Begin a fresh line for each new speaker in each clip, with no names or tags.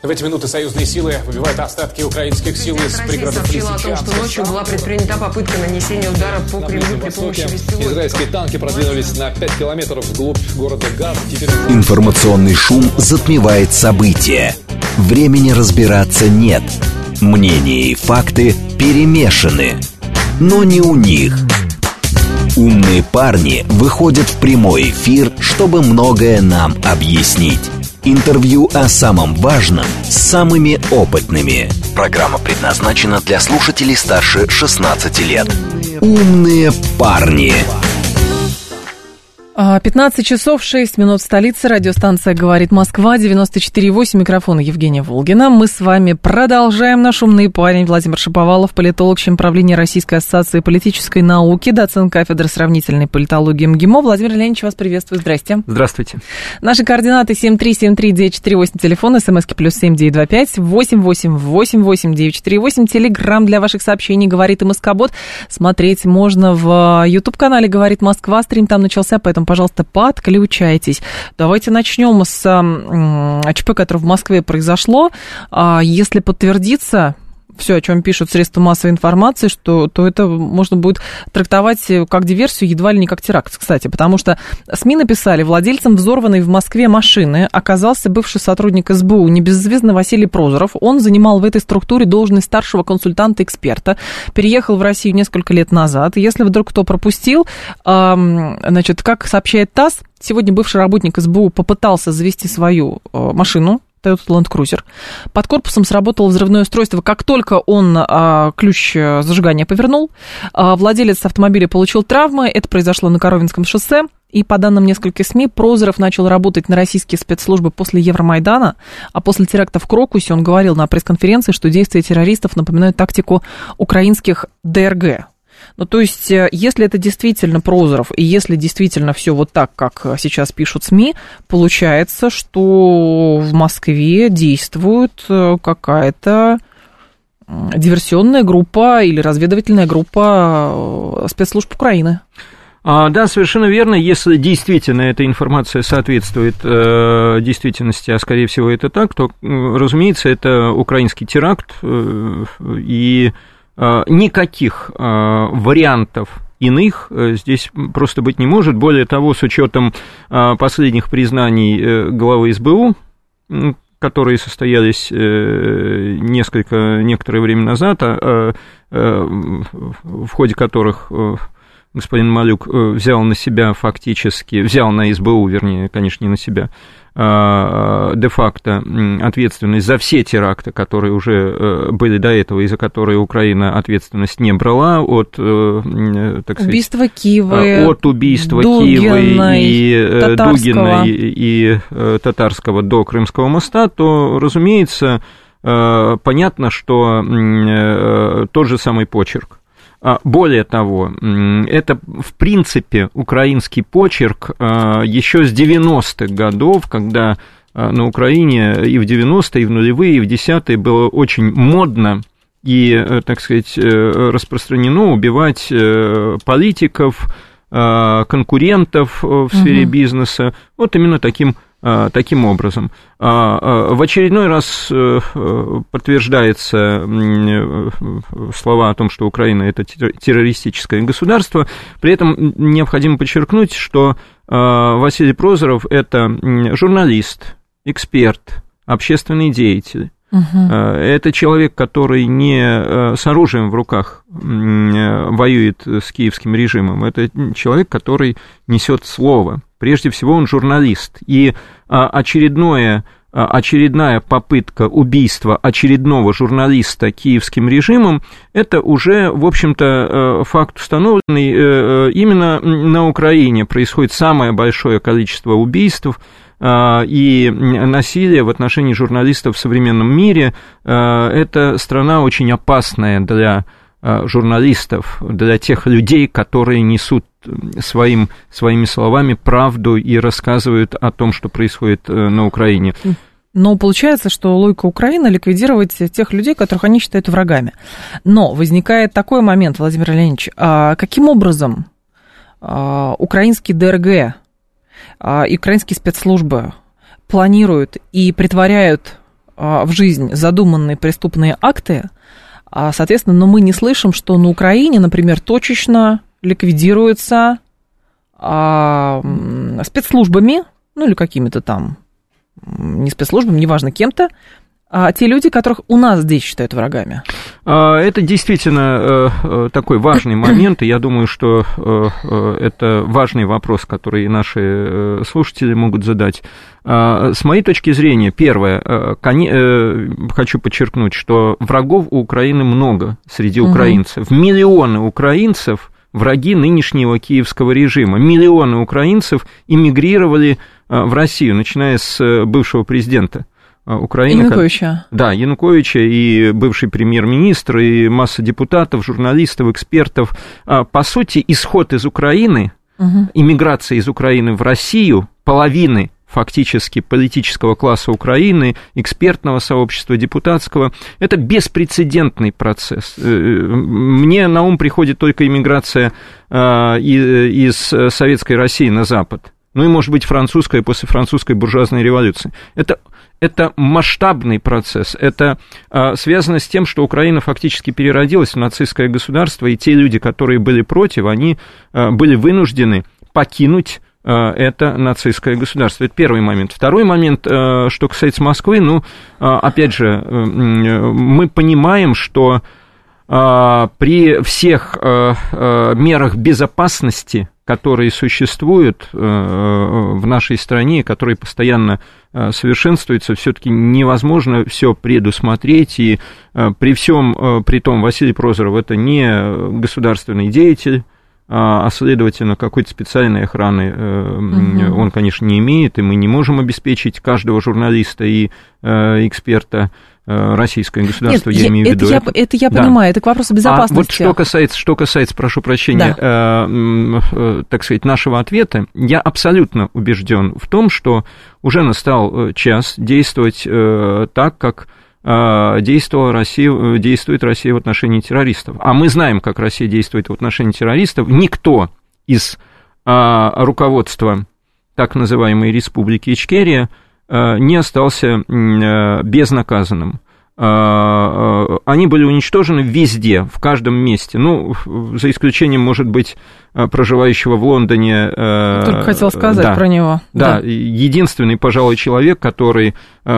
В эти минуты союзные силы выбивают остатки украинских сил из пригородов
сообщила о том, что ночью была предпринята попытка нанесения удара по Кремлю при помощи беспилотников.
Израильские танки продвинулись на 5 километров вглубь города Газа.
Информационный шум затмевает события. Времени разбираться нет. Мнения и факты перемешаны. Но не у них. Умные парни выходят в прямой эфир, чтобы многое нам объяснить. Интервью о самом важном с самыми опытными. Программа предназначена для слушателей старше 16 лет. Умные парни.
15 часов 6 минут в столице. Радиостанция «Говорит Москва», 94,8. Микрофон Евгения Волгина. Мы с вами продолжаем. Наш умный парень Владимир Шаповалов, политолог, член правления Российской ассоциации политической науки, доцент кафедры сравнительной политологии МГИМО. Владимир Леонидович, вас приветствую. Здрасте.
Здравствуйте.
Наши координаты 7373948, телефон, смски +7 925 888 948, телеграм для ваших сообщений «Говорит МСК-бот». Смотреть можно в YouTube-канале «Говорит Москва». Стрим там начался, поэтому, пожалуйста, подключайтесь. Давайте начнем с ЧП, которое в Москве произошло. Если подтвердится все, о чем пишут средства массовой информации, то это можно будет трактовать как диверсию, едва ли не как теракт, кстати, потому что СМИ написали, владельцем взорванной в Москве машины оказался бывший сотрудник СБУ, небезызвестный Василий Прозоров. Он занимал в этой структуре должность старшего консультанта-эксперта, переехал в Россию несколько лет назад. Если вдруг кто пропустил, значит, как сообщает ТАСС, сегодня бывший работник СБУ попытался завести свою машину, Toyota Land Cruiser. Под корпусом сработало взрывное устройство. Как только он ключ зажигания повернул, владелец автомобиля получил травмы. Это произошло на Коровинском шоссе. И по данным нескольких СМИ, Прозоров начал работать на российские спецслужбы после Евромайдана, а после теракта в Крокусе он говорил на пресс-конференции, что действия террористов напоминают тактику украинских ДРГ. Ну, то есть, если это действительно Прозоров, и если действительно все вот так, как сейчас пишут СМИ, получается, что в Москве действует какая-то диверсионная группа или разведывательная группа спецслужб Украины.
Да, совершенно верно. Если действительно эта информация соответствует действительности, а скорее всего это так, то, разумеется, это украинский теракт, и никаких вариантов иных здесь просто быть не может. Более того, с учетом последних признаний главы СБУ, которые состоялись некоторое время назад, в ходе которых господин Малюк взял на СБУ, вернее, конечно, не на себя, де-факто ответственность за все теракты, которые уже были до этого, и за которые Украина ответственность не брала, от, так сказать,
убийства Кивы,
от убийства Кивы и Дугиной и Татарского до Крымского моста, то, разумеется, понятно, что тот же самый почерк. Более того, это, в принципе, украинский почерк еще с 90-х годов, когда на Украине и в 90-е, и в нулевые, и в 10-е было очень модно и, так сказать, распространено убивать политиков, конкурентов в сфере бизнеса, вот именно таким образом. В очередной раз подтверждается слова о том, что Украина – это террористическое государство. При этом необходимо подчеркнуть, что Василий Прозоров – это журналист, эксперт, общественный деятель. Это человек, который не с оружием в руках воюет с киевским режимом. Это человек, который несет слово. Прежде всего, он журналист. И очередная попытка убийства очередного журналиста киевским режимом, это уже, в общем-то, факт установленный. Именно на Украине происходит самое большое количество убийств и насилия в отношении журналистов в современном мире. Это страна очень опасная для журналистов, для тех людей, которые несут своими словами правду и рассказывают о том, что происходит на Украине.
Но получается, что логика Украины — ликвидировать тех людей, которых они считают врагами. Но возникает такой момент, Владимир Леонидович, каким образом украинские ДРГ и украинские спецслужбы планируют и притворяют в жизнь задуманные преступные акты, соответственно, но мы не слышим, что на Украине, например, точечно ликвидируется спецслужбами, ну или какими-то там, не спецслужбами, неважно кем-то, те люди, которых у нас здесь считают врагами.
Это действительно такой важный момент, и я думаю, что это важный вопрос, который наши слушатели могут задать. С моей точки зрения, первое, хочу подчеркнуть, что врагов у Украины много среди украинцев. Миллионы украинцев враги нынешнего киевского режима. Миллионы украинцев эмигрировали в Россию, начиная с бывшего президента Украины.
Януковича.
Да, Януковича и бывший премьер-министр, и масса депутатов, журналистов, экспертов. По сути, исход из Украины, иммиграция из Украины в Россию, половины фактически политического класса Украины, экспертного сообщества, депутатского, это беспрецедентный процесс. Мне на ум приходит только иммиграция из Советской России на Запад. Ну и, может быть, французская после французской буржуазной революции. Это масштабный процесс, это связано с тем, что Украина фактически переродилась в нацистское государство, и те люди, которые были против, они были вынуждены покинуть это нацистское государство. Это первый момент. Второй момент, что касается Москвы, ну, опять же, мы понимаем, что при всех мерах безопасности, которые существуют в нашей стране, которые постоянно совершенствуются, все-таки невозможно все предусмотреть, и при всем при том Василий Прозоров это не государственный деятель, а, следовательно, какой-то специальной охраны он, конечно, не имеет, и мы не можем обеспечить каждого журналиста и эксперта. Российское государство,
Нет,
я имею в виду.
Это я понимаю, это к вопросу безопасности.
Вот что касается, прошу прощения, так сказать, нашего ответа, я абсолютно убежден в том, что уже настал час действовать так, как действует Россия в отношении террористов. А мы знаем, как Россия действует в отношении террористов. Никто из руководства так называемой Республики Ичкерия не остался безнаказанным. Они были уничтожены везде, в каждом месте. Ну, за исключением, может быть, проживающего в Лондоне.
Только хотел сказать про него.
Да, единственный, пожалуй, человек, который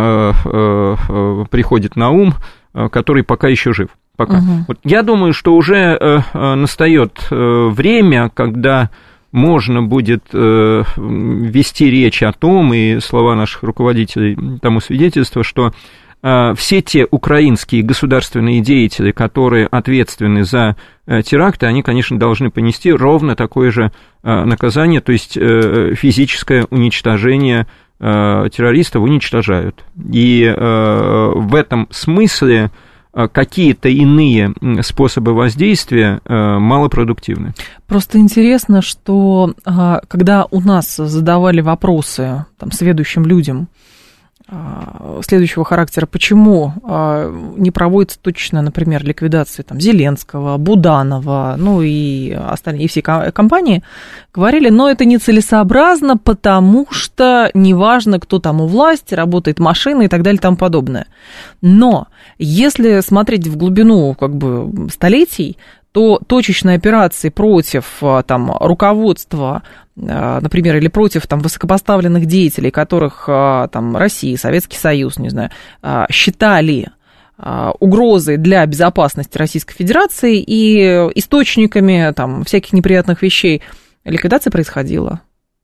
приходит на ум, который пока еще жив. Пока. Вот я думаю, что уже настает время, когда можно будет вести речь о том, и слова наших руководителей тому свидетельство, что все те украинские государственные деятели, которые ответственны за теракты, они, конечно, должны понести ровно такое же наказание, то есть физическое уничтожение террористов уничтожают. И в этом смысле какие-то иные способы воздействия малопродуктивны.
Просто интересно, что когда у нас задавали вопросы там, сведущим людям следующего характера, почему не проводится точно, например, ликвидация там, Зеленского, Буданова, ну и остальные, и все компании, говорили, но это нецелесообразно, потому что неважно, кто там у власти, работает машина и так далее и тому подобное. Но если смотреть в глубину как бы столетий, то точечные операции против там, руководства, например, или против там, высокопоставленных деятелей, которых там, Россия, Советский Союз, не знаю, считали угрозой для безопасности Российской Федерации и источниками там, всяких неприятных вещей, ликвидация происходила.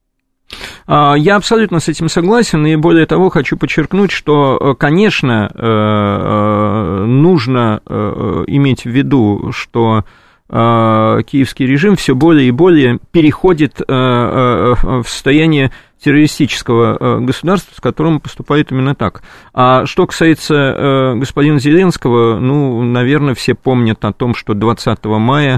Я абсолютно с этим согласен, и более того, хочу подчеркнуть, что, конечно, нужно иметь в виду, что киевский режим все более и более переходит в состояние террористического государства, с которым поступает именно так. А что касается господина Зеленского, ну, наверное, все помнят о том, что 20 мая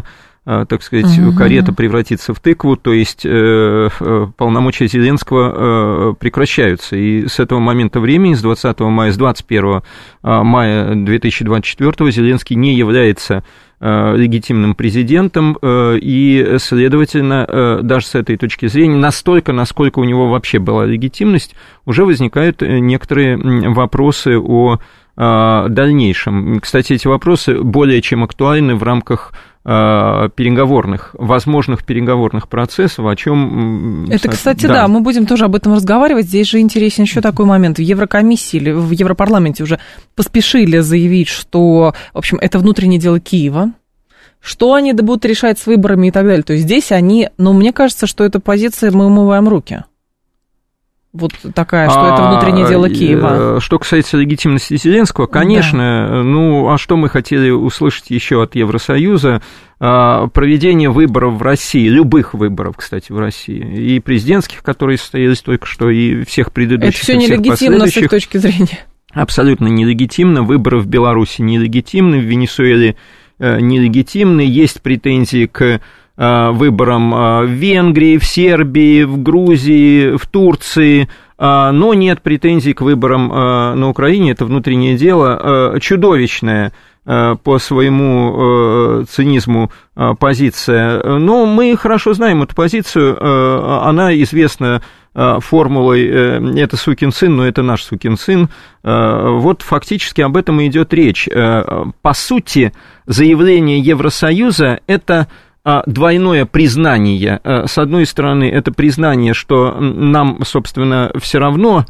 так сказать, карета превратится в тыкву, то есть полномочия Зеленского прекращаются. И с этого момента времени, с 20 мая, с 21 мая 2024 Зеленский не является легитимным президентом, и, следовательно, даже с этой точки зрения, настолько, насколько у него вообще была легитимность, уже возникают некоторые вопросы о дальнейшем. Кстати, эти вопросы более чем актуальны в рамках возможных переговорных процессов, о чем...
Это, кстати, да, мы будем тоже об этом разговаривать. Здесь же интересен еще такой момент. В Еврокомиссии или в Европарламенте уже поспешили заявить, что, в общем, это внутреннее дело Киева, что они будут решать с выборами и так далее. То есть здесь они... Но мне кажется, что эта позиция «мы умываем руки». Вот такая, что это внутреннее дело Киева.
Что касается легитимности Зеленского, конечно, да. Ну, а что мы хотели услышать еще от Евросоюза? Проведение выборов в России, любых выборов, кстати, в России, и президентских, которые состоялись только что, и всех предыдущих,
это все нелегитимно с их точки зрения.
Абсолютно нелегитимно. Выборы в Беларуси нелегитимны, в Венесуэле нелегитимны. Есть претензии к выборам в Венгрии, в Сербии, в Грузии, в Турции, но нет претензий к выборам на Украине. Это внутреннее дело, чудовищное по своему цинизму позиция. Но мы хорошо знаем эту позицию, она известна формулой «это сукин сын, но это наш сукин сын». Вот фактически об этом и идет речь. По сути, заявление Евросоюза – это двойное признание. С одной стороны, это признание, что нам, собственно, все равно,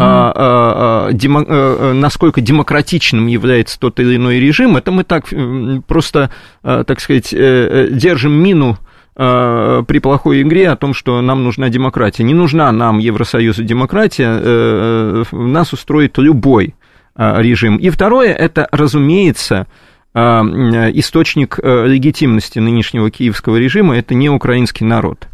насколько демократичным является тот или иной режим. Это мы так просто, так сказать, держим мину при плохой игре о том, что нам нужна демократия. Не нужна нам Евросоюзу демократия, нас устроит любой режим. И второе, это, разумеется, источник легитимности нынешнего киевского режима – это не украинский народ.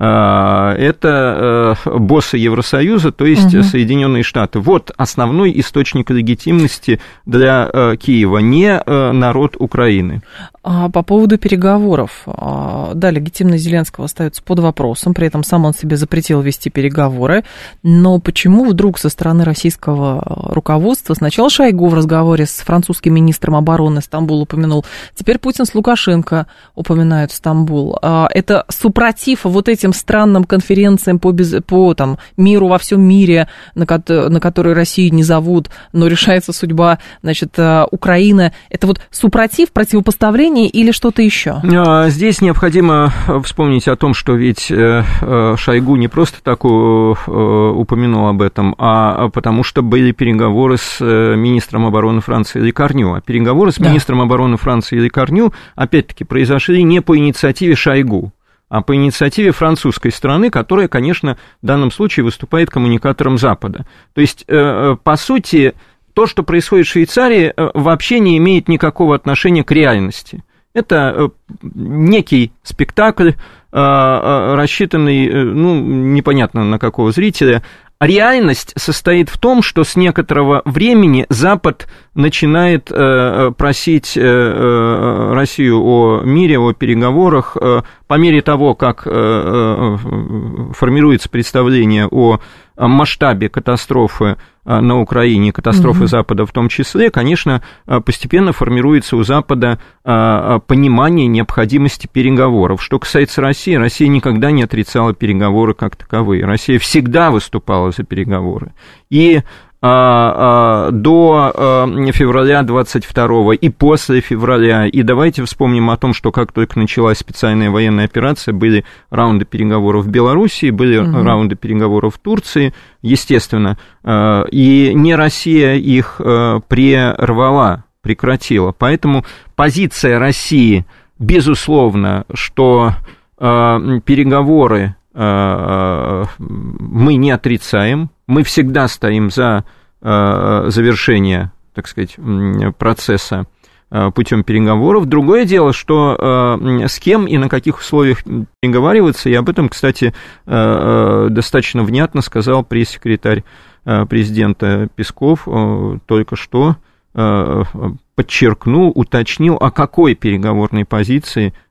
Это боссы Евросоюза, то есть Соединенные Штаты. Вот основной источник легитимности для Киева, не народ Украины.
По поводу переговоров. Да, легитимность Зеленского остается под вопросом, при этом сам он себе запретил вести переговоры. Но почему вдруг со стороны российского руководства сначала Шойгу в разговоре с французским министром обороны Стамбул упомянул, теперь Путин с Лукашенко упоминают Стамбул. Это супротив вот этим странным конференциям по там, миру во всем мире, на которые Россию не зовут, но решается судьба, значит, Украины. Это вот супротив, противопоставление или что-то еще?
Здесь необходимо вспомнить о том, что ведь Шойгу не просто так упомянул об этом, а потому что были переговоры с министром обороны Франции Лекарню. А переговоры с министром обороны Франции Лекарню, опять-таки, произошли не по инициативе Шойгу, а по инициативе французской стороны, которая, конечно, в данном случае выступает коммуникатором Запада. То есть, по сути, то, что происходит в Швейцарии, вообще не имеет никакого отношения к реальности. Это некий спектакль, рассчитанный, ну, непонятно на какого зрителя. Реальность состоит в том, что с некоторого времени Запад начинает просить Россию о мире, о переговорах, по мере того, как формируется представление о масштабе катастрофы на Украине, катастрофы Запада в том числе, конечно, постепенно формируется у Запада понимание необходимости переговоров. Что касается России, Россия никогда не отрицала переговоры как таковые. Россия всегда выступала за переговоры. И до февраля 22-го и после февраля. И давайте вспомним о том, что как только началась специальная военная операция, были раунды переговоров в Белоруссии, были раунды переговоров в Турции, естественно. И не Россия их прекратила. Поэтому позиция России, безусловно, что переговоры мы не отрицаем, мы всегда стоим за завершение, так сказать, процесса путем переговоров. Другое дело, что с кем и на каких условиях переговариваться, и об этом, кстати, достаточно внятно сказал пресс-секретарь президента Песков только что, подчеркнул, уточнил, о какой переговорной позиции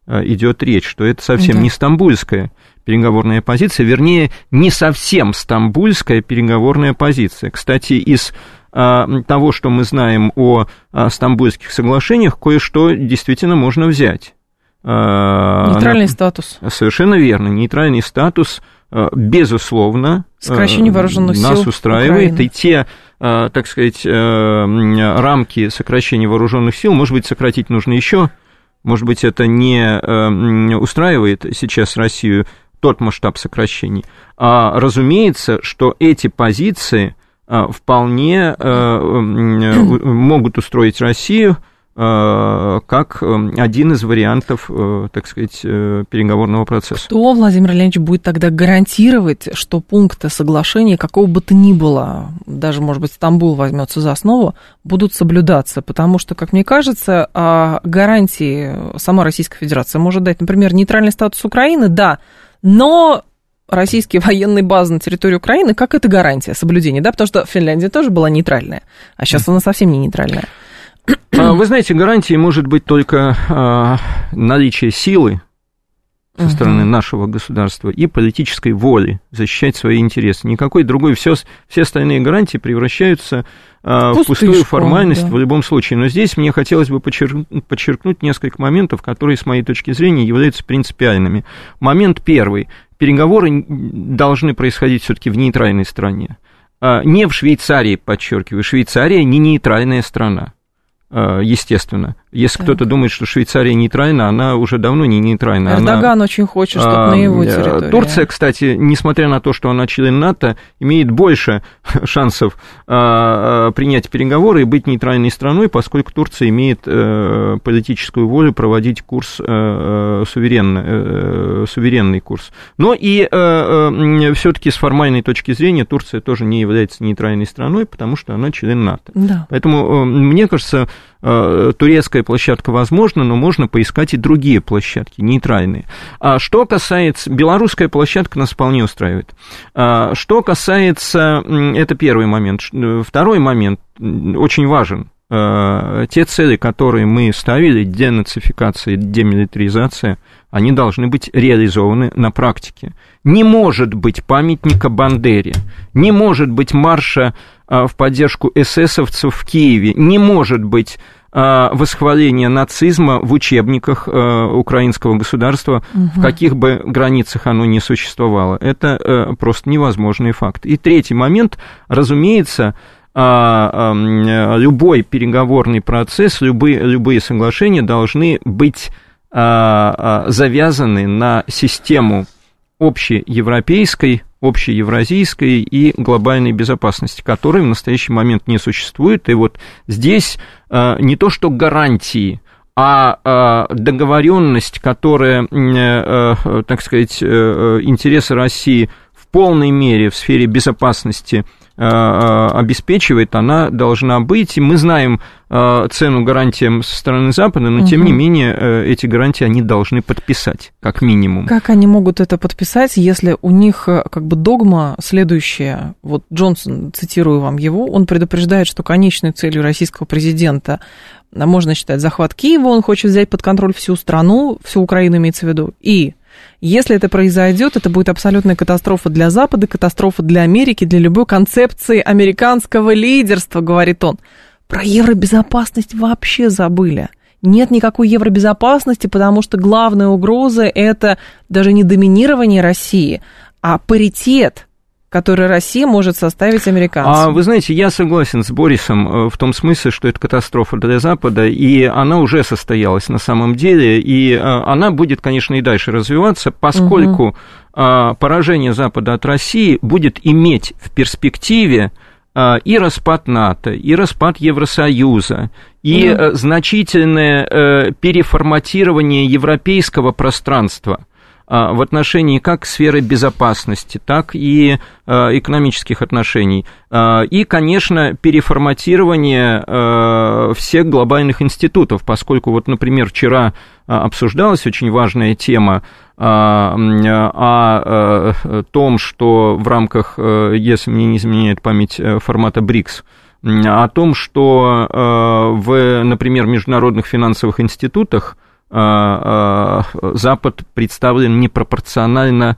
идет речь, что это совсем не стамбульская переговорная позиция, вернее, не совсем стамбульская переговорная позиция. Кстати, из того, что мы знаем о стамбульских соглашениях, кое-что действительно можно взять.
Нейтральный статус.
Совершенно верно. Нейтральный статус, безусловно,
сокращение вооруженных сил
нас устраивает.
Украины.
И те, так сказать, рамки сокращения вооруженных сил, может быть, сократить нужно еще. Может быть, это не устраивает сейчас Россию, тот масштаб сокращений. Разумеется, что эти позиции вполне могут устроить Россию как один из вариантов, так сказать, переговорного процесса.
Кто, Владимир Леонидович, будет тогда гарантировать, что пункты соглашения, какого бы то ни было, даже, может быть, Стамбул возьмется за основу, будут соблюдаться? Потому что, как мне кажется, гарантии сама Российская Федерация может дать, например, нейтральный статус Украины, да, но российские военные базы на территории Украины, как это гарантия соблюдения, да, потому что Финляндия тоже была нейтральная, а сейчас она совсем не нейтральная.
Вы знаете, гарантией может быть только наличие силы со стороны нашего государства и политической воли защищать свои интересы. Никакой другой, все остальные гарантии превращаются в пустую формальность, да, в любом случае. Но здесь мне хотелось бы подчеркнуть несколько моментов, которые, с моей точки зрения, являются принципиальными. Момент первый. Переговоры должны происходить все-таки в нейтральной стране. Не в Швейцарии, подчеркиваю. Швейцария не нейтральная страна. Естественно. Если кто-то думает, что Швейцария нейтральна, она уже давно не нейтральна.
Эрдоган очень хочет, чтобы на его территории.
Турция, кстати, несмотря на то, что она член НАТО, имеет больше шансов принять переговоры и быть нейтральной страной, поскольку Турция имеет политическую волю проводить курс, суверенный курс. Но и все-таки с формальной точки зрения Турция тоже не является нейтральной страной, потому что она член НАТО.
Да.
Поэтому, мне кажется, турецкая площадка возможна, но можно поискать и другие площадки, нейтральные. Что касается... Белорусская площадка нас вполне устраивает. Что касается... Это первый момент. Второй момент очень важен. Те цели, которые мы ставили, денацификация, демилитаризация, они должны быть реализованы на практике. Не может быть памятника Бандере, не может быть марша в поддержку эсэсовцев в Киеве, не может быть восхваления нацизма в учебниках украинского государства, в каких бы границах оно ни существовало. Это просто невозможный факт. И третий момент, разумеется, любой переговорный процесс, любые соглашения должны быть завязаны на систему общеевропейской, общеевразийской и глобальной безопасности, которой в настоящий момент не существует. И вот здесь не то что гарантии, а договоренность, которая, так сказать, интересы России в полной мере в сфере безопасности обеспечивает, она должна быть. И мы знаем цену гарантиям со стороны Запада, но, тем не менее, эти гарантии они должны подписать, как минимум.
Как они могут это подписать, если у них как бы догма следующая? Вот Джонсон, цитирую вам его, он предупреждает, что конечной целью российского президента можно считать захват Киева, он хочет взять под контроль всю страну, всю Украину имеется в виду, и если это произойдет, это будет абсолютная катастрофа для Запада, катастрофа для Америки, для любой концепции американского лидерства, говорит он. Про евробезопасность вообще забыли. Нет никакой евробезопасности, потому что главная угроза – это даже не доминирование России, а паритет, который Россия может составить американцам.
Вы знаете, я согласен с Борисом в том смысле, что это катастрофа для Запада, и она уже состоялась на самом деле, и она будет, конечно, и дальше развиваться, поскольку поражение Запада от России будет иметь в перспективе и распад НАТО, и распад Евросоюза, и значительное переформатирование европейского пространства в отношении как сферы безопасности, так и экономических отношений. И, конечно, переформатирование всех глобальных институтов, поскольку, вот, например, вчера обсуждалась очень важная тема о том, что в рамках, если мне не изменяет память, формата БРИКС, о том, что в, например, международных финансовых институтах Запад представлен непропорционально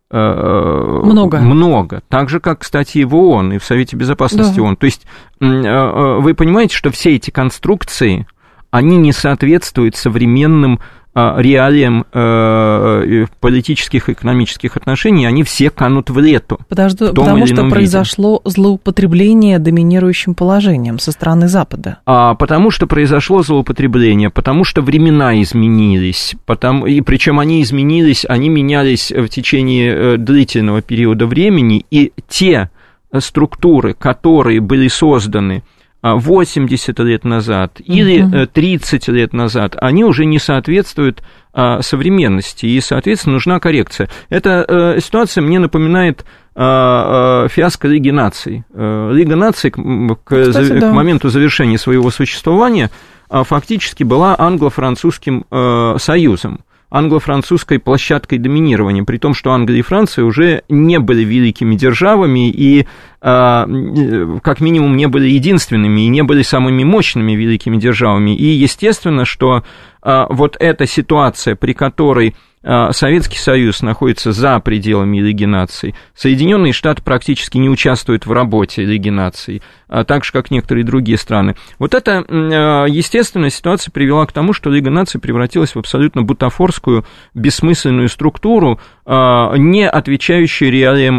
много.
Так же, как, кстати, и в ООН, и в Совете Безопасности ООН. То есть вы понимаете, что все эти конструкции, они не соответствуют современным реалиям политических и экономических отношений, они все канут в лету.
Потому что произошло злоупотребление доминирующим положением со стороны Запада.
Потому что произошло злоупотребление, потому что времена изменились, и причем они менялись в течение длительного периода времени, и те структуры, которые были созданы 80 лет назад или 30 лет назад, они уже не соответствуют современности, и, соответственно, нужна коррекция. Эта ситуация мне напоминает фиаско Лиги наций. Лига наций к моменту завершения своего существования фактически была англо-французским союзом, англо-французской площадкой доминирования, при том, что Англия и Франция уже не были великими державами и, как минимум, не были единственными и не были самыми мощными великими державами. И естественно, что вот эта ситуация, при которой Советский Союз находится за пределами Лиги наций, Соединенные Штаты практически не участвуют в работе Лиги наций, так же, как некоторые другие страны. Вот эта естественная ситуация привела к тому, что Лига наций превратилась в абсолютно бутафорскую, бессмысленную структуру, не отвечающую реалиям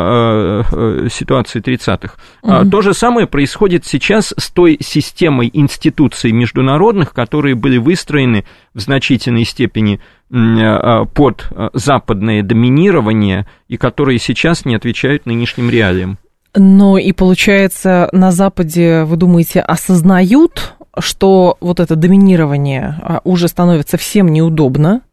ситуации 30-х. То же самое происходит сейчас с той системой институций международных, которые были выстроены в значительной степени под западное доминирование и которые сейчас не отвечают нынешним реалиям.
Но и получается, на Западе, вы думаете, осознают, что вот это доминирование уже становится всем неудобно,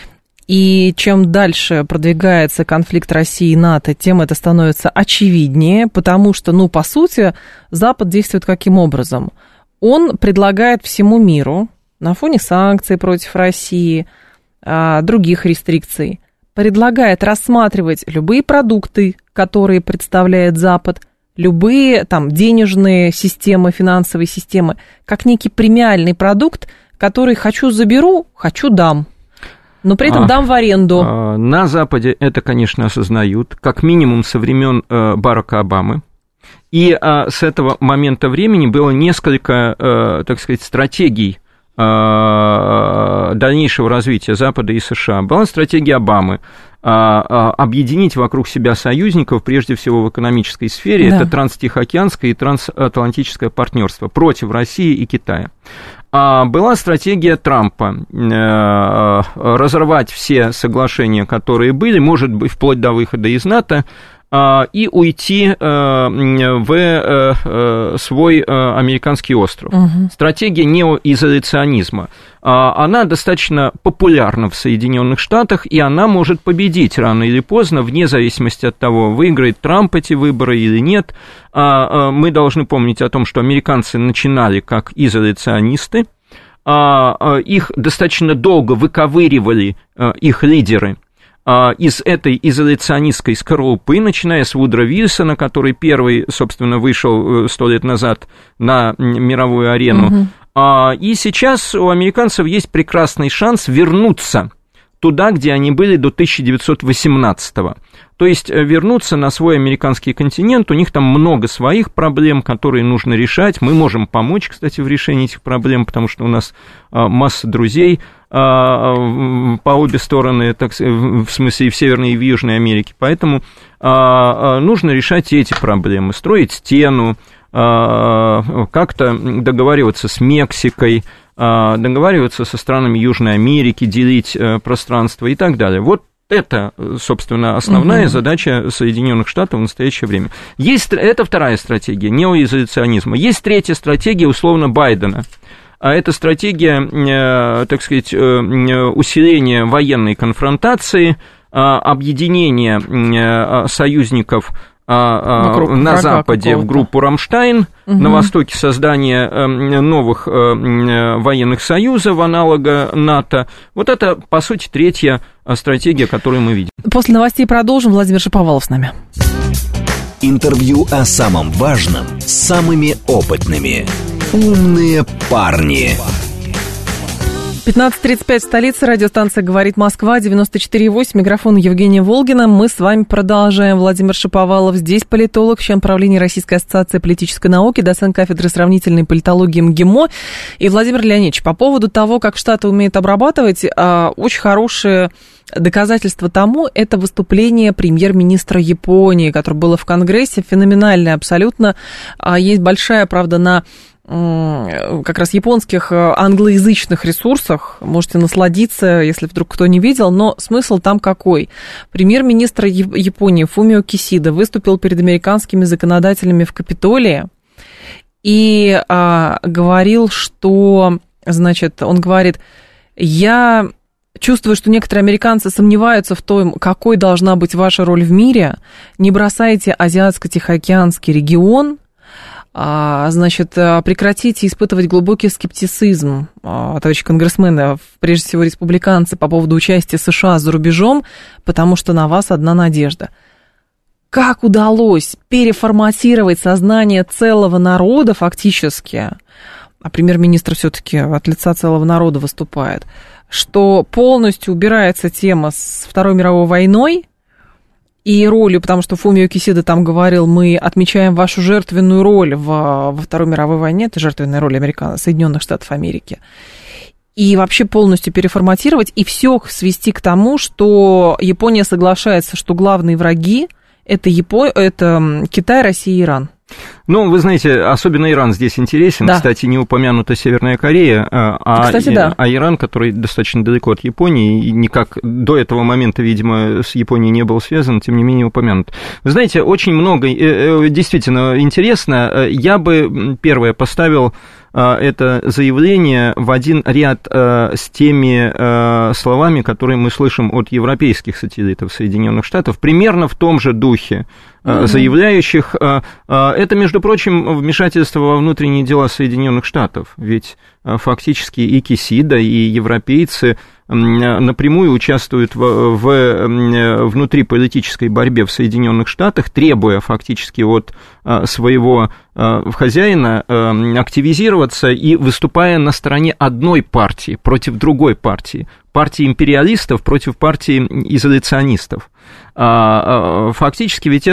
и чем дальше продвигается конфликт России и НАТО, тем это становится очевиднее, потому что, по сути, Запад действует каким образом? Он предлагает всему миру на фоне санкций против России, других рестрикций, предлагает рассматривать любые продукты, которые представляет Запад, любые денежные системы, финансовые системы, как некий премиальный продукт, который хочу заберу, хочу дам, но при этом дам в аренду.
На Западе это, конечно, осознают, как минимум со времен Барака Обамы. И с этого момента времени было несколько, так сказать, стратегий дальнейшего развития Запада и США. Была стратегия Обамы объединить вокруг себя союзников, прежде всего в экономической сфере, это транстихоокеанское и трансатлантическое партнерство против России и Китая. Была стратегия Трампа разорвать все соглашения, которые были, может быть, вплоть до выхода из НАТО, и уйти в свой американский остров. Стратегия неоизоляционизма. Она достаточно популярна в Соединенных Штатах, и она может победить рано или поздно, вне зависимости от того, выиграет Трамп эти выборы или нет. Мы должны помнить о том, что американцы начинали как изоляционисты, их достаточно долго выковыривали их лидеры из этой изоляционистской скорлупы, начиная с Вудро Вильсона, который первый, собственно, вышел 100 лет назад на мировую арену. И сейчас у американцев есть прекрасный шанс вернуться туда, где они были до 1918-го. То есть вернуться на свой американский континент. У них там много своих проблем, которые нужно решать. Мы можем помочь, кстати, в решении этих проблем, потому что у нас масса друзей по обе стороны, так, в смысле и в Северной, и в Южной Америке. Поэтому нужно решать и эти проблемы. Строить стену, как-то договариваться с Мексикой, договариваться со странами Южной Америки, делить пространство и так далее. Вот это, собственно, основная задача Соединенных Штатов в настоящее время. Это вторая стратегия неоизоляционизма. Есть третья стратегия, условно, Байдена. Это стратегия, так сказать, усиления военной конфронтации, объединения союзников на Западе в группу «Рамштайн», на Востоке создание новых военных союзов, аналога НАТО. Вот это, по сути, третья стратегия, которую мы видим.
После новостей продолжим. Владимир Шаповалов с нами.
Интервью о самом важном с самыми опытными. «Умные парни».
15:35 в столице, радиостанция «Говорит Москва», 94,8, микрофон Евгения Волгина. Мы с вами продолжаем. Владимир Шаповалов здесь, политолог, член правления Российской ассоциации политической науки, доцент кафедры сравнительной политологии МГИМО. И Владимир Леонидович, по поводу того, как Штаты умеют обрабатывать, очень хорошее доказательство тому — это выступление премьер-министра Японии, которое было в Конгрессе, феноменальное абсолютно. Есть большая, правда, на как раз японских англоязычных ресурсах, можете насладиться, если вдруг кто не видел, но смысл там какой? Премьер-министр Японии Фумио Кисида выступил перед американскими законодателями в Капитолии и говорил, что, значит, он говорит: я чувствую, что некоторые американцы сомневаются в том, какой должна быть ваша роль в мире, не бросайте Азиатско-Тихоокеанский регион, значит, прекратите испытывать глубокий скептицизм, товарищи конгрессмены, прежде всего республиканцы, по поводу участия США за рубежом, потому что на вас одна надежда. Как удалось переформатировать сознание целого народа фактически, а премьер-министр все-таки от лица целого народа выступает, что полностью убирается тема с Второй мировой войной и ролью, потому что Фумио Кисида там говорил: мы отмечаем вашу жертвенную роль во Второй мировой войне, это жертвенная роль Соединенных Штатов Америки, и вообще полностью переформатировать, и все свести к тому, что Япония соглашается, что главные враги — это Китай, Россия и Иран.
Ну, вы знаете, особенно Иран здесь интересен. Да. Кстати, не упомянута Северная Корея, а Иран, который достаточно далеко от Японии, и никак до этого момента, видимо, с Японией не был связан, тем не менее упомянут. Вы знаете, очень много действительно интересно. Я бы первое поставил это заявление в один ряд с теми словами, которые мы слышим от европейских сателлитов Соединенных Штатов, примерно в том же духе, заявляющих. Это, между прочим, вмешательство во внутренние дела Соединенных Штатов, ведь фактически и Кисида, и европейцы напрямую участвуют в внутриполитической борьбе в Соединенных Штатах, требуя фактически от своего хозяина активизироваться и выступая на стороне одной партии против другой партии империалистов против партии изоляционистов. Фактически ведь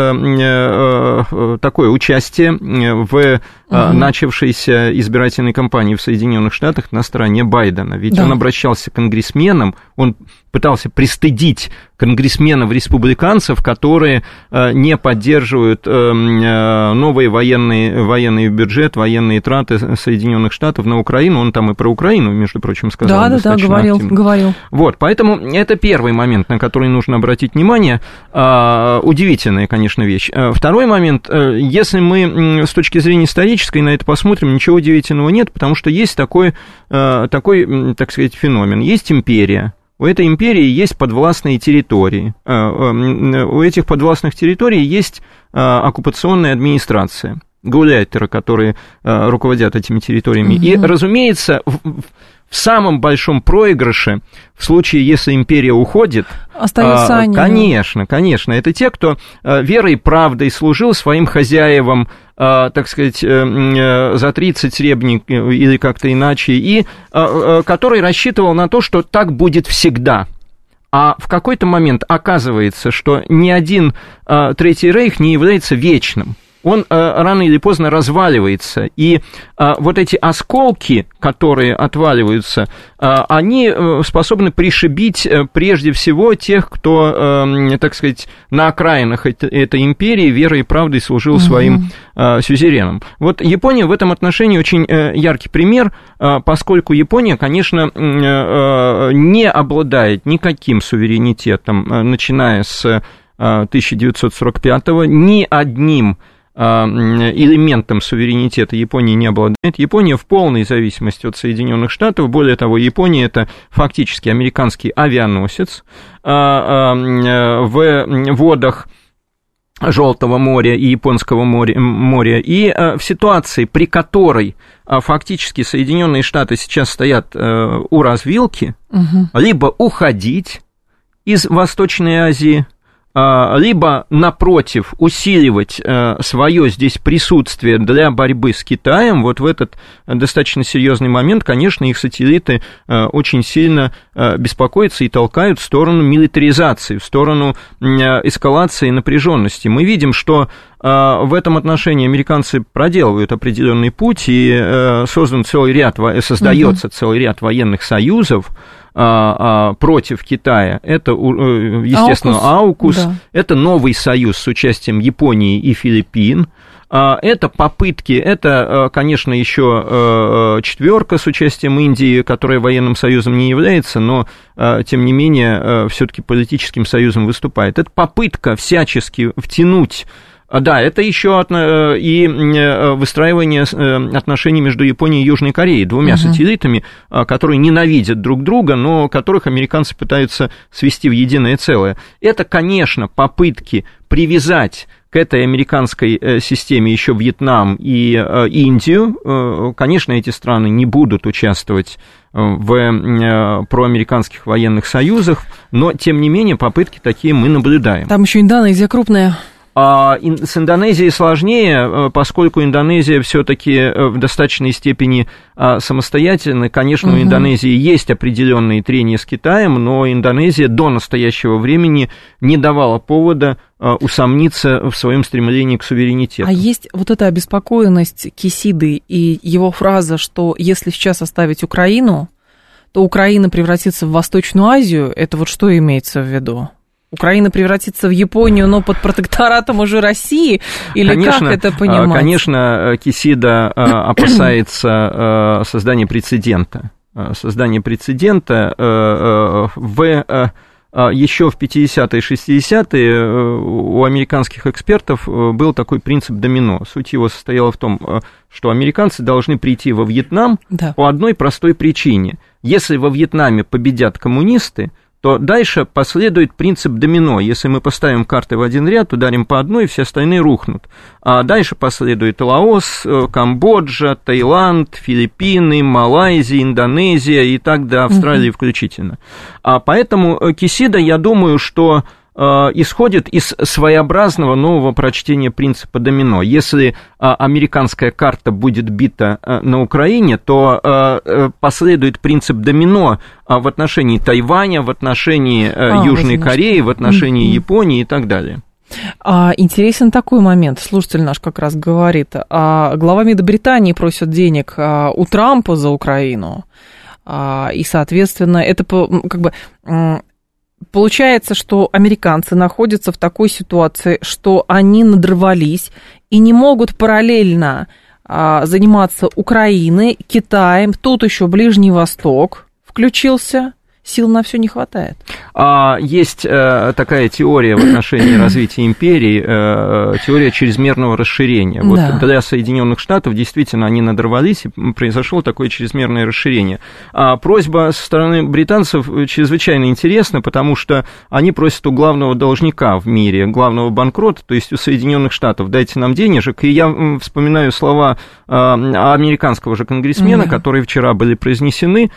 это такое участие в начавшейся избирательной кампании в Соединенных Штатах на стороне Байдена. Ведь он обращался к конгрессменам, он пытался пристыдить конгрессменов-республиканцев, которые не поддерживают новый военный бюджет, военные траты Соединенных Штатов на Украину. Он там и про Украину, между прочим, сказал. Да, говорил. Вот, поэтому это первый момент, на который нужно обратить внимание. Удивительная, конечно, вещь. Второй момент, если мы с точки зрения исторической на это посмотрим, ничего удивительного нет, потому что есть такой, так сказать, феномен. Есть империя. У этой империи есть подвластные территории. У этих подвластных территорий есть оккупационная администрация, гауляйтеры, которые руководят этими территориями. И, разумеется, в самом большом проигрыше, в случае, если империя уходит,
остаются они.
Конечно. Это те, кто верой и правдой служил своим хозяевам, так сказать, за 30 сребник или как-то иначе, и который рассчитывал на то, что так будет всегда. А в какой-то момент оказывается, что ни один Третий Рейх не является вечным. Он рано или поздно разваливается, и вот эти осколки, которые отваливаются, они способны пришибить прежде всего тех, кто, так сказать, на окраинах этой империи верой и правдой служил своим сюзереном. Вот Япония в этом отношении очень яркий пример, поскольку Япония, конечно, не обладает никаким суверенитетом, начиная с 1945-го, ни одним элементом суверенитета Японии не обладает. Япония в полной зависимости от Соединенных Штатов. Более того, Япония — это фактически американский авианосец в водах Желтого моря и Японского моря. И в ситуации, при которой фактически Соединенные Штаты сейчас стоят у развилки, либо уходить из Восточной Азии, либо, напротив, усиливать свое здесь присутствие для борьбы с Китаем. Вот в этот достаточно серьезный момент, конечно, их сателлиты очень сильно беспокоятся и толкают в сторону милитаризации, в сторону эскалации напряженности. Мы видим, что в этом отношении американцы проделывают определенный путь, и создается целый ряд военных союзов против Китая. Это, естественно, AUKUS, да. Это новый союз с участием Японии и Филиппин. Это попытки, это, конечно, еще четверка с участием Индии, которая военным союзом не является, но, тем не менее, все-таки политическим союзом выступает. Это попытка всячески втянуть. Да, это еще и выстраивание отношений между Японией и Южной Кореей, двумя сателлитами, которые ненавидят друг друга, но которых американцы пытаются свести в единое целое. Это, конечно, попытки привязать к этой американской системе еще Вьетнам и Индию. Конечно, эти страны не будут участвовать в проамериканских военных союзах, но, тем не менее, попытки такие мы наблюдаем.
Там еще Индонезия крупная.
С Индонезией сложнее, поскольку Индонезия все-таки в достаточной степени самостоятельна. Конечно, у Индонезии есть определенные трения с Китаем, но Индонезия до настоящего времени не давала повода усомниться в своем стремлении к суверенитету.
А есть вот эта обеспокоенность Кисиды и его фраза, что если сейчас оставить Украину, то Украина превратится в Восточную Азию. Это вот что имеется в виду? Украина превратится в Японию, но под протекторатом уже России? Или конечно, как это понимать?
Конечно, Кисида опасается создания прецедента. Создание прецедента еще в 50-е и 60-е у американских экспертов был такой принцип домино. Суть его состояла в том, что американцы должны прийти во Вьетнам по одной простой причине. Если во Вьетнаме победят коммунисты, то дальше последует принцип домино. Если мы поставим карты в один ряд, ударим по одной, все остальные рухнут. А дальше последует Лаос, Камбоджа, Таиланд, Филиппины, Малайзия, Индонезия и так до Австралии включительно. Поэтому Кисида, я думаю, что исходит из своеобразного нового прочтения принципа домино. Если американская карта будет бита на Украине, то последует принцип домино в отношении Тайваня, в отношении Южной Кореи, в отношении Японии и так далее.
Интересен такой момент. Слушатель наш как раз говорит, глава МИДа Британии просит денег у Трампа за Украину, и, соответственно, это как бы... Получается, что американцы находятся в такой ситуации, что они надрывались и не могут параллельно заниматься Украиной, Китаем, тут еще Ближний Восток включился. Сил на все не хватает.
Есть такая теория в отношении развития империи, теория чрезмерного расширения. Вот для Соединенных Штатов действительно они надорвались, и произошло такое чрезмерное расширение. Просьба со стороны британцев чрезвычайно интересна, потому что они просят у главного должника в мире, главного банкрота, то есть у Соединенных Штатов, дайте нам денежек. И я вспоминаю слова американского же конгрессмена, которые вчера были произнесены.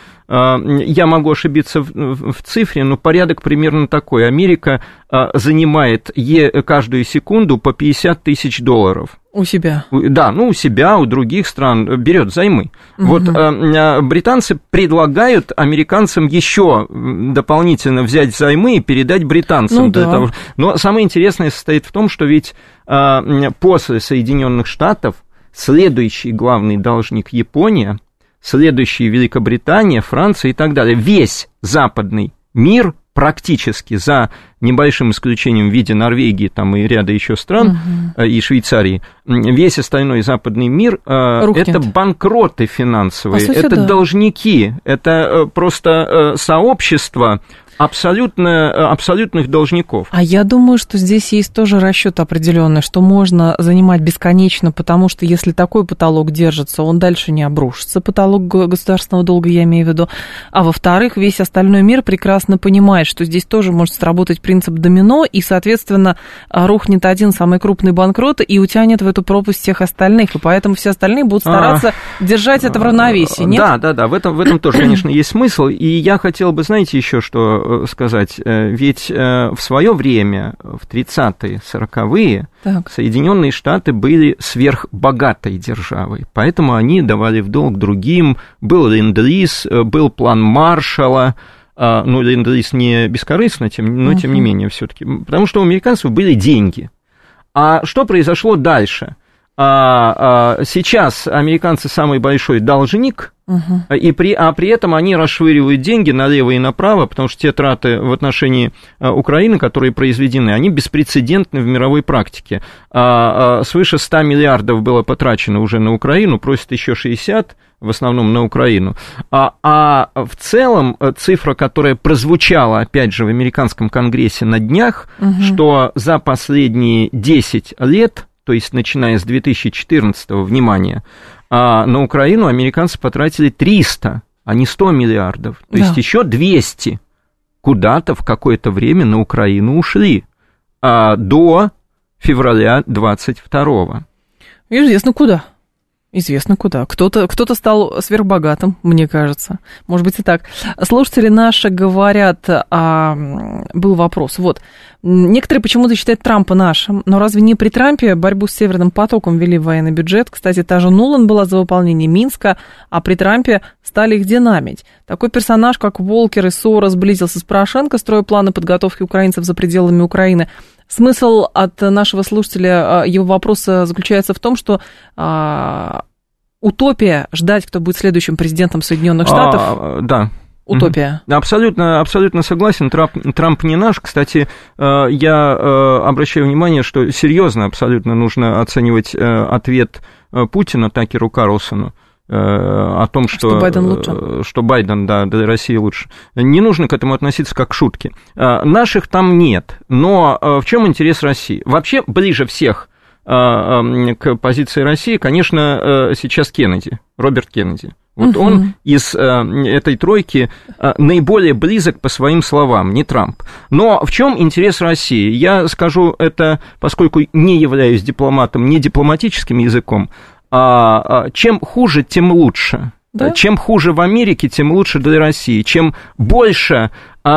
Я могу ошибиться в цифре, но порядок примерно такой. Америка занимает каждую секунду по $50 000.
У себя?
Да, у себя, у других стран берет займы. Вот британцы предлагают американцам еще дополнительно взять взаймы и передать британцам. Того. Но самое интересное состоит в том, что ведь после Соединенных Штатов следующий главный должник Япония, следующие Великобритания, Франция и так далее. Весь западный мир практически, за небольшим исключением в виде Норвегии там, и ряда еще стран, и Швейцарии, весь остальной западный мир это банкроты финансовые, это должники, это просто сообщество абсолютных должников.
А я думаю, что здесь есть тоже расчет определенный, что можно занимать бесконечно, потому что если такой потолок держится, он дальше не обрушится, потолок государственного долга, я имею в виду. А во-вторых, весь остальной мир прекрасно понимает, что здесь тоже может сработать принцип домино, и, соответственно, рухнет один самый крупный банкрот и утянет в эту пропасть всех остальных, и поэтому все остальные будут стараться держать это в равновесии, нет?
Да, в этом тоже, конечно, есть смысл, и я хотел бы, знаете, еще что сказать, ведь в свое время, в 30-е, 40-е, Соединенные Штаты были сверхбогатой державой, поэтому они давали в долг другим, был ленд-лиз, был план Маршалла, ну, ленд-лиз не бескорыстно, но тем не менее все-таки, потому что у американцев были деньги. А что произошло дальше? Сейчас американцы самый большой должник, и при этом они расшвыривают деньги налево и направо, потому что те траты в отношении Украины, которые произведены, они беспрецедентны в мировой практике. Свыше 100 миллиардов было потрачено уже на Украину, просят еще 60, в основном на Украину. А в целом цифра, которая прозвучала, опять же, в американском конгрессе на днях, что за последние 10 лет, то есть начиная с 2014-го, внимание, на Украину американцы потратили 300, а не 100 миллиардов. То есть еще 200 куда-то в какое-то время на Украину ушли до февраля 22-го.
Известно куда. Известно куда. Кто-то стал сверхбогатым, мне кажется. Может быть и так. Слушатели наши говорят, был вопрос. Вот. Некоторые почему-то считают Трампа нашим, но разве не при Трампе борьбу с Северным потоком ввели в военный бюджет? Кстати, та же Нуланд была за выполнение Минска, а при Трампе стали их динамить. Такой персонаж, как Волкер и Сорос, сблизился с Порошенко, строя планы подготовки украинцев за пределами Украины. Смысл от нашего слушателя, его вопроса заключается в том, что утопия ждать, кто будет следующим президентом Соединенных Штатов.
Да.
Утопия.
Абсолютно согласен. Трамп не наш. Кстати, я обращаю внимание, что серьезно абсолютно нужно оценивать ответ Путина Такеру Карлсону о том, что Байден лучше. Что Байден, да, для России лучше. Не нужно к этому относиться как к шутке. Наших там нет. Но в чем интерес России? Вообще, ближе всех к позиции России, конечно, сейчас Кеннеди, Роберт Кеннеди. Вот он из этой тройки наиболее близок по своим словам, не Трамп. Но в чем интерес России? Я скажу это, поскольку не являюсь дипломатом, не дипломатическим языком. Чем хуже, тем лучше. Да? Чем хуже в Америке, тем лучше для России. Чем больше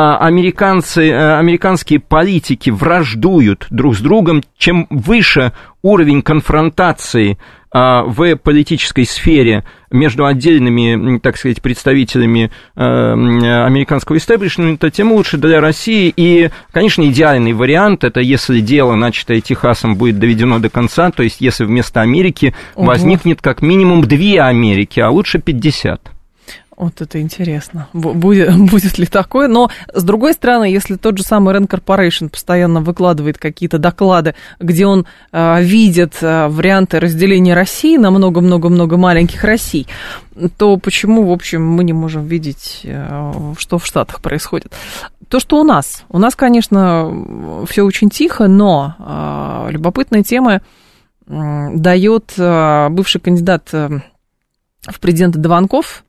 американские политики враждуют друг с другом, чем выше уровень конфронтации в политической сфере между отдельными, так сказать, представителями американского истеблишмента, тем лучше для России. И, конечно, идеальный вариант – это если дело, начатое Техасом, будет доведено до конца, то есть если вместо Америки возникнет как минимум 2 Америки, а лучше 50.
Вот это интересно. Будет ли такое? Но, с другой стороны, если тот же самый Rand Corporation постоянно выкладывает какие-то доклады, где он видит варианты разделения России на много-много-много маленьких Россий, то почему, в общем, мы не можем видеть, что в Штатах происходит? То, что у нас, конечно, все очень тихо, но любопытная тема дает бывший кандидат в президенты Дованков.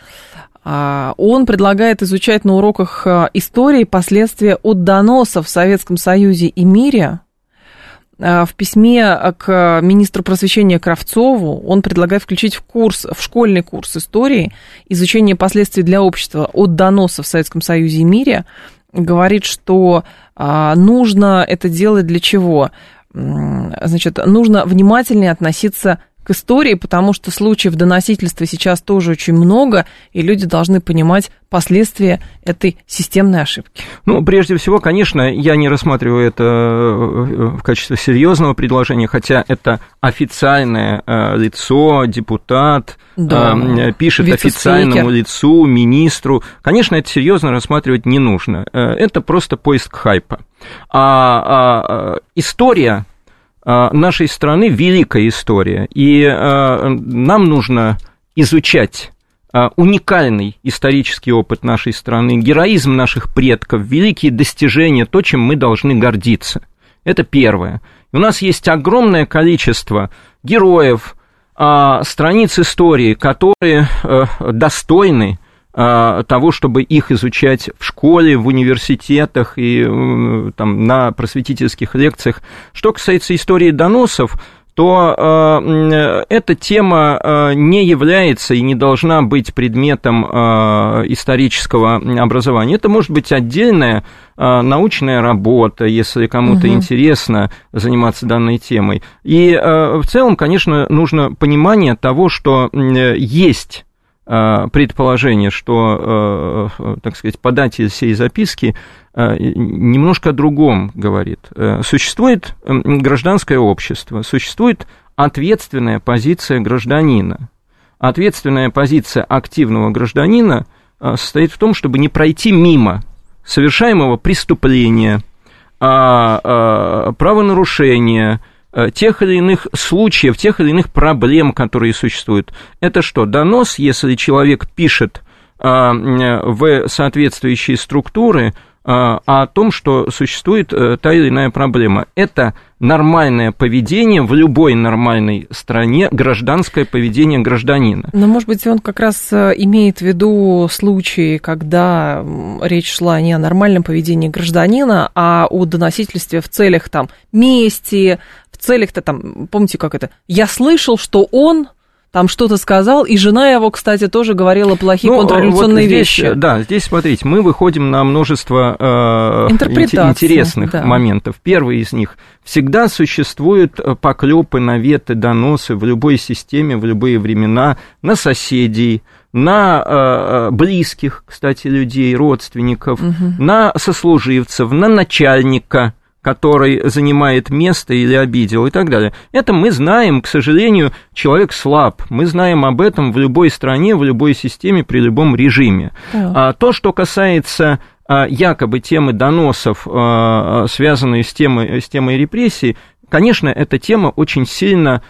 Он предлагает изучать на уроках истории последствия от доносов в Советском Союзе и мире. В письме к министру просвещения Кравцову он предлагает включить в школьный курс истории изучение последствий для общества от доносов в Советском Союзе и мире. Говорит, что нужно это делать для чего? Значит, нужно внимательнее относиться к истории, потому что случаев доносительства сейчас тоже очень много, и люди должны понимать последствия этой системной ошибки.
Ну, прежде всего, конечно, я не рассматриваю это в качестве серьезного предложения, хотя это официальное лицо, депутат, пишет официальному лицу, министру. Конечно, это серьезно рассматривать не нужно. Это просто поиск хайпа. История нашей страны – великая история, и нам нужно изучать уникальный исторический опыт нашей страны, героизм наших предков, великие достижения, то, чем мы должны гордиться. Это первое. У нас есть огромное количество героев, страниц истории, которые достойны того, чтобы их изучать в школе, в университетах и там, на просветительских лекциях. Что касается истории доносов, то эта тема не является и не должна быть предметом исторического образования. Это может быть отдельная научная работа, если кому-то интересно заниматься данной темой. И в целом, конечно, нужно понимание того, что есть предположение, что, так сказать, податель сей записки немножко о другом говорит. Существует гражданское общество, существует ответственная позиция гражданина. Ответственная позиция активного гражданина состоит в том, чтобы не пройти мимо совершаемого преступления, правонарушения, тех или иных случаев, тех или иных проблем, которые существуют. Это что, донос, если человек пишет в соответствующие структуры о том, что существует та или иная проблема. Это нормальное поведение в любой нормальной стране, гражданское поведение гражданина.
Но, может быть, он как раз имеет в виду случаи, когда речь шла не о нормальном поведении гражданина, а о доносительстве в целях там мести, в целях-то там, помните, как это, я слышал, что он там что-то сказал, и жена его, кстати, тоже говорила плохие контрреволюционные вещи.
Да, здесь, смотрите, мы выходим на множество интересных моментов. Первый из них: всегда существуют поклёпы, наветы, доносы в любой системе, в любые времена на соседей, на близких, кстати, людей, родственников, на сослуживцев, на начальника, который занимает место или обидел и так далее. Это мы знаем, к сожалению, человек слаб. Мы знаем об этом в любой стране, в любой системе, при любом режиме. А то, что касается якобы темы доносов, связанные с темой репрессий, конечно, эта тема очень сильно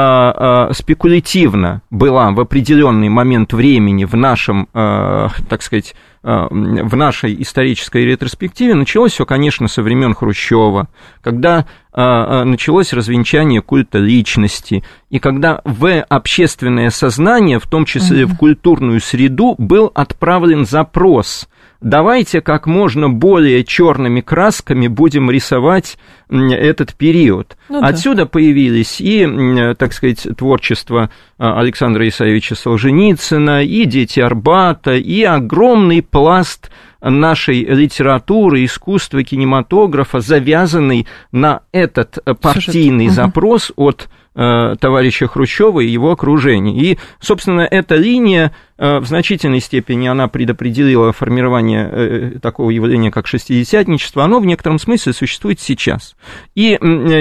спекулятивно была в определенный момент времени в нашем, так сказать, в нашей исторической ретроспективе. Началось все, конечно, со времен Хрущева, когда началось развенчание культа личности, и когда в общественное сознание, в том числе в культурную среду, был отправлен запрос: давайте как можно более черными красками будем рисовать этот период. Отсюда появились и, так сказать, творчество Александра Исаевича Солженицына, и «Дети Арбата», и огромный пласт нашей литературы, искусства, кинематографа, завязанный на этот партийный запрос от товарища Хрущева и его окружения. И, собственно, эта линия в значительной степени она предопределила формирование такого явления, как шестидесятничество. Оно в некотором смысле существует сейчас. И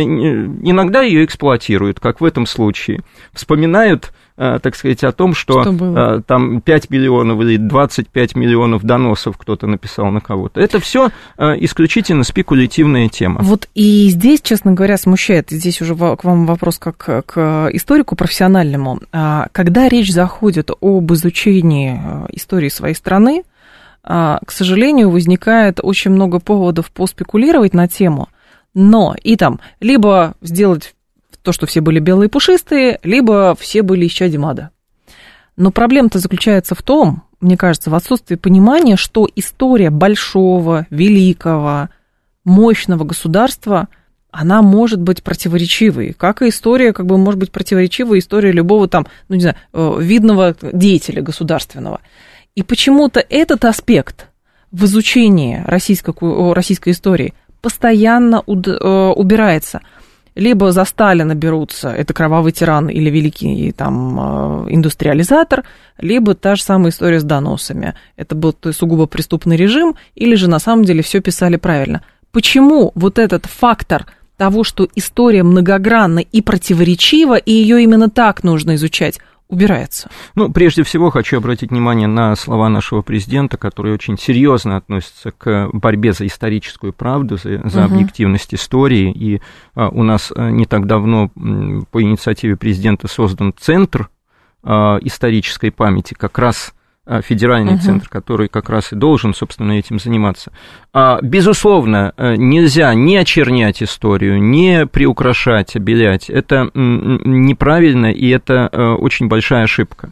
иногда ее эксплуатируют, как в этом случае. Вспоминают, так сказать, о том, что там 5 миллионов или 25 миллионов доносов кто-то написал на кого-то. Это все исключительно спекулятивная тема.
Вот и здесь, честно говоря, смущает, здесь уже к вам вопрос как к историку профессиональному. Когда речь заходит об изучении истории своей страны, к сожалению, возникает очень много поводов поспекулировать на тему, но и там либо сделать то, что все были белые и пушистые, либо все были исчадьем ада. Но проблема-то заключается в том, мне кажется, в отсутствии понимания, что история большого, великого, мощного государства, она может быть противоречивой, как и история, как бы, может быть противоречивой история любого там, ну, не знаю, видного деятеля государственного. И почему-то этот аспект в изучении российской истории постоянно убирается. Либо за Сталина берутся, это кровавый тиран или великий там индустриализатор, либо та же самая история с доносами. Это был сугубо преступный режим, или же на самом деле все писали правильно. Почему вот этот фактор того, что история многогранна и противоречива, и ее именно так нужно изучать, убирается?
Ну, прежде всего, хочу обратить внимание на слова нашего президента, который очень серьезно относится к борьбе за историческую правду, за объективность истории. И у нас не так давно по инициативе президента создан Центр исторической памяти, как раз федеральный центр, который как раз и должен, собственно, этим заниматься. Безусловно, нельзя не очернять историю, не приукрашать, обелять. Это неправильно, и это очень большая ошибка.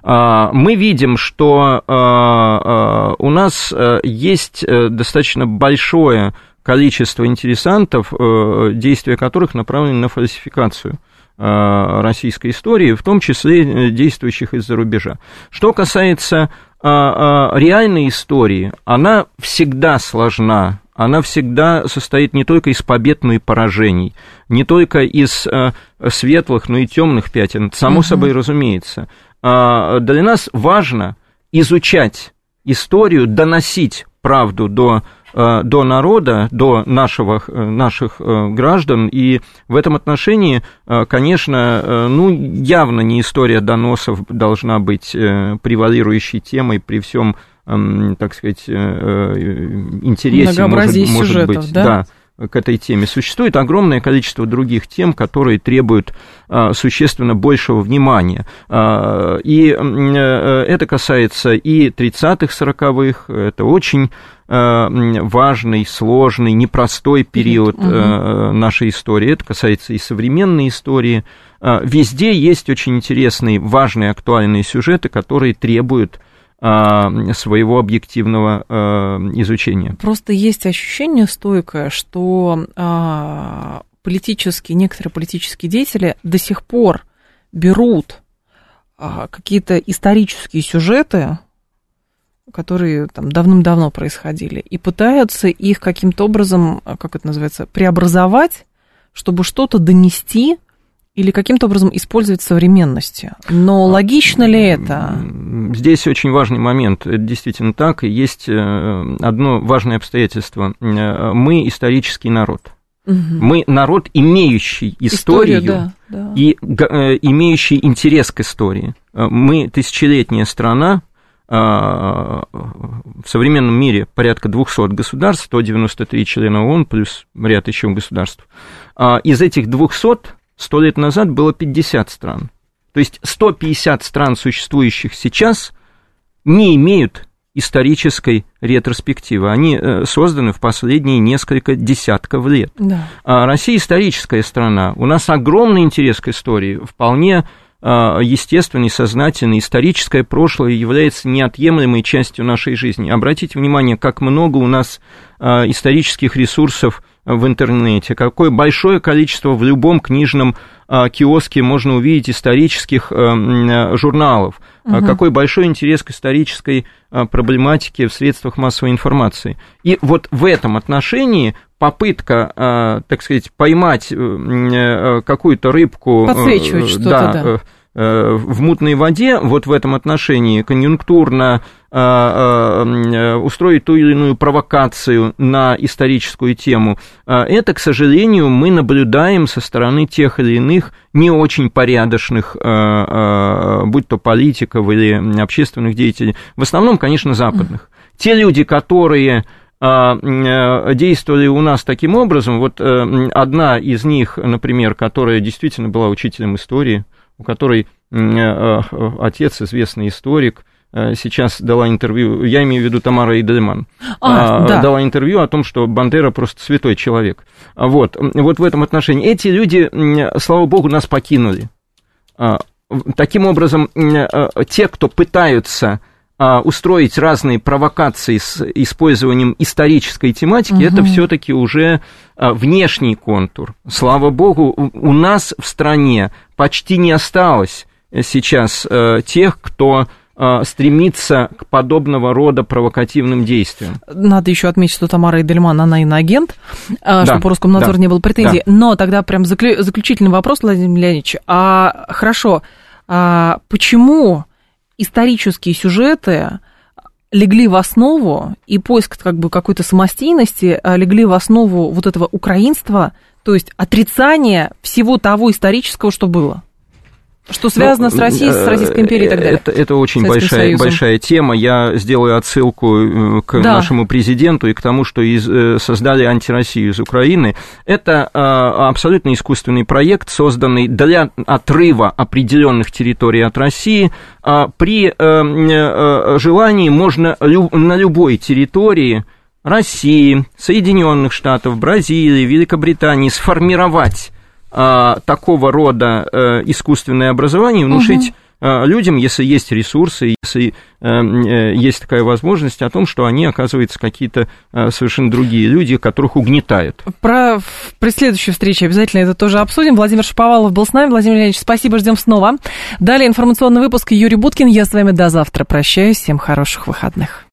Мы видим, что у нас есть достаточно большое количество интересантов, действия которых направлены на фальсификацию российской истории, в том числе действующих из-за рубежа. Что касается реальной истории, она всегда сложна. Она всегда состоит не только из побед, но и поражений, не только из светлых, но и темных пятен, само собой разумеется. Для нас важно изучать историю, доносить правду до народа, до наших граждан, и в этом отношении, конечно, явно не история доносов должна быть превалирующей темой при всем, так сказать, интересе, может быть, да, к этой теме. Существует огромное количество других тем, которые требуют существенно большего внимания. И это касается и 30-х, 40-х, это очень важный, сложный, непростой период нашей истории. Это касается и современной истории. Везде есть очень интересные, важные, актуальные сюжеты, которые требуют своего объективного изучения.
Просто есть ощущение стойкое, что некоторые политические деятели до сих пор берут какие-то исторические сюжеты, которые там давным-давно происходили, и пытаются их каким-то образом, как это называется, преобразовать, чтобы что-то донести или каким-то образом использовать в современности. Но логично ли это?
Здесь очень важный момент. Это действительно так. И есть одно важное обстоятельство. Мы исторический народ. Мы народ, имеющий историю и имеющий интерес к истории. Мы тысячелетняя страна. В современном мире порядка 200 государств, 193 члена ООН, плюс ряд еще государств. Из этих 200 100 лет назад было 50 стран. То есть 150 стран, существующих сейчас, не имеют исторической ретроспективы. Они созданы в последние несколько десятков лет. Да. Россия историческая страна. У нас огромный интерес к истории, вполне естественный, сознательный. Историческое прошлое является неотъемлемой частью нашей жизни. Обратите внимание, как много у нас исторических ресурсов в интернете, какое большое количество в любом книжном киоске можно увидеть исторических журналов, какой большой интерес к исторической проблематике в средствах массовой информации. И вот в этом отношении попытка, так сказать, поймать какую-то рыбку,
подсвечивать что-то,
в мутной воде, вот в этом отношении конъюнктурно устроить ту или иную провокацию на историческую тему, это, к сожалению, мы наблюдаем со стороны тех или иных не очень порядочных, будь то политиков или общественных деятелей, в основном, конечно, западных. Те люди, которые действовали у нас таким образом, вот одна из них, например, которая действительно была учителем истории, у которой отец, известный историк, сейчас дала интервью, я имею в виду Тамара Эйдельман, дала интервью о том, что Бандера просто святой человек. Вот в этом отношении. Эти люди, слава богу, нас покинули. Таким образом, те, кто пытаются устроить разные провокации с использованием исторической тематики, это все-таки уже внешний контур. Слава богу, у нас в стране почти не осталось сейчас тех, кто стремится к подобного рода провокативным действиям.
Надо еще отметить, что Тамара Эйдельман, она иноагент, чтобы по Роскомнадзору не было претензий. Да. Но тогда прям заключительный вопрос, Владимир Леонидович. Хорошо, почему исторические сюжеты легли в основу, и поиск как бы какой-то самостийности легли в основу вот этого украинства, то есть отрицания всего того исторического, что было? Что связано с Россией, с Российской империей и так далее?
Это очень большая тема. Я сделаю отсылку к нашему президенту и к тому, что создали антироссию из Украины. Это абсолютно искусственный проект, созданный для отрыва определенных территорий от России. При желании можно на любой территории России, Соединенных Штатов, Бразилии, Великобритании сформировать такого рода искусственное образование, внушить людям, если есть ресурсы, если есть такая возможность, о том, что они, оказывается, какие-то совершенно другие люди, которых угнетают.
При следующей встрече обязательно это тоже обсудим. Владимир Шаповалов был с нами. Владимир Леонидович, спасибо, ждем снова. Далее информационный выпуск. Юрий Буткин. Я с вами до завтра прощаюсь. Всем хороших выходных.